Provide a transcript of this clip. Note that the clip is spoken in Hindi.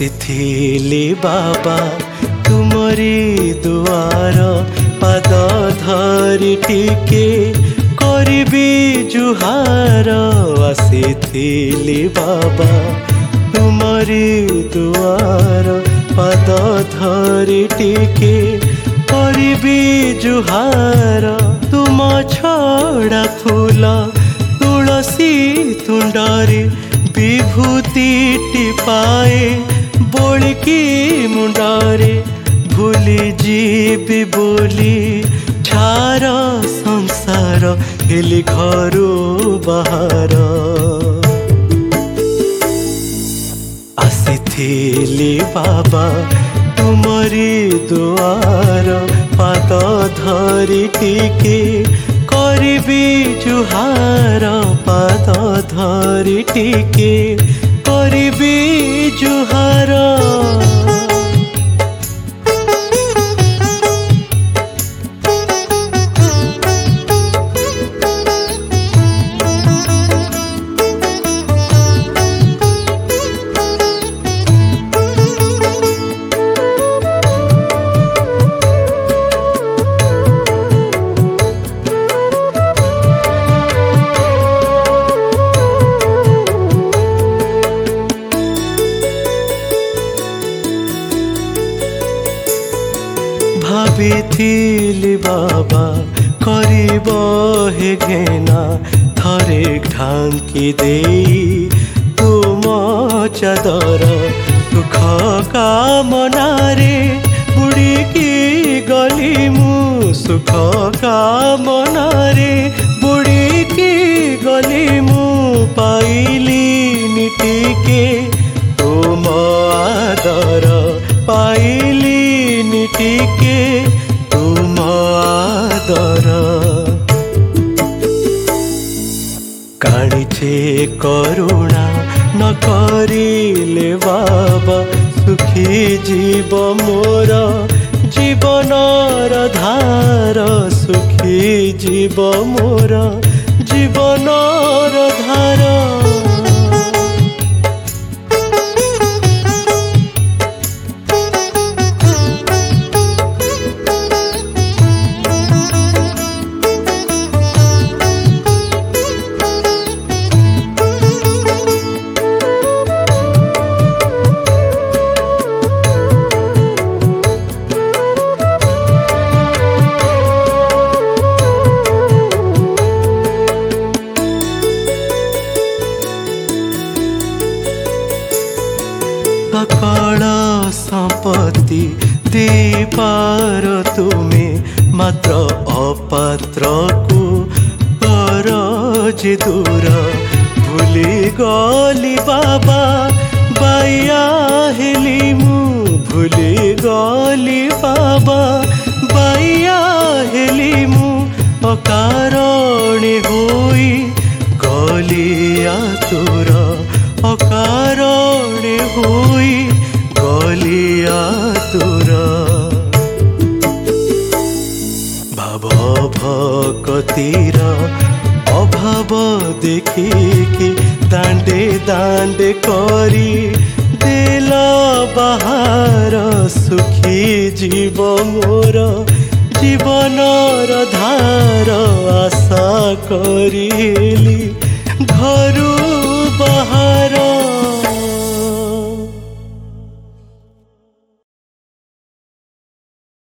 ଆସିଥିଲି ବାବା ତୁମରି ଦୁଆର ପାଦ ଧରି ଟିକେ କରିବି ଜୁହାର। ଆସିଥିଲି ବାବା ତୁମରି ଦୁଆର ପାଦ ଧରି ଟିକେ କରିବି ଜୁହାର। ତୁମ ଛଡ଼ା ଫୁଲ ତୁଳସୀ ତୁଣ୍ଡରେ विभूति टिपाए बोलिकी मुंडारे भूली जीवी बोली छार संसार हेली घरू बाहर। आसीथिली बाबा तुमरी दुआर पाद धरी टिके करिबी जुहार। पाद धरी टिके करिबी जुहार। भाविथिली बाबा करिब हे घेना थरे ढांकी देई तुम चादर दुख कामनारे बुड़ीकी गली मु सुख कामनारे बुड़ीकी गली मु पाइली निटिके तुम आदर पाइली निटिके तुम आदर। काणीछे करुणा न करिले बाबा सुखी जीव मोर जीवनर धार। सुखी जीव मोर जीवनर धार। सकल संपत्ति दीपार तुमे मात्र अपात्र को कर जे दूर। भूली गली बाबा बाया हेली मु भूली गली बाबा बाया हेली मु अकारणे होई गलिया तोर अकारणे होई गलिया तोर। भाव भकतिर अभाव देखिकी दांडे दांडे करी देल बाहर। सुखी जीव मोर जीवनर धार। आशा करिली घरू बाहर।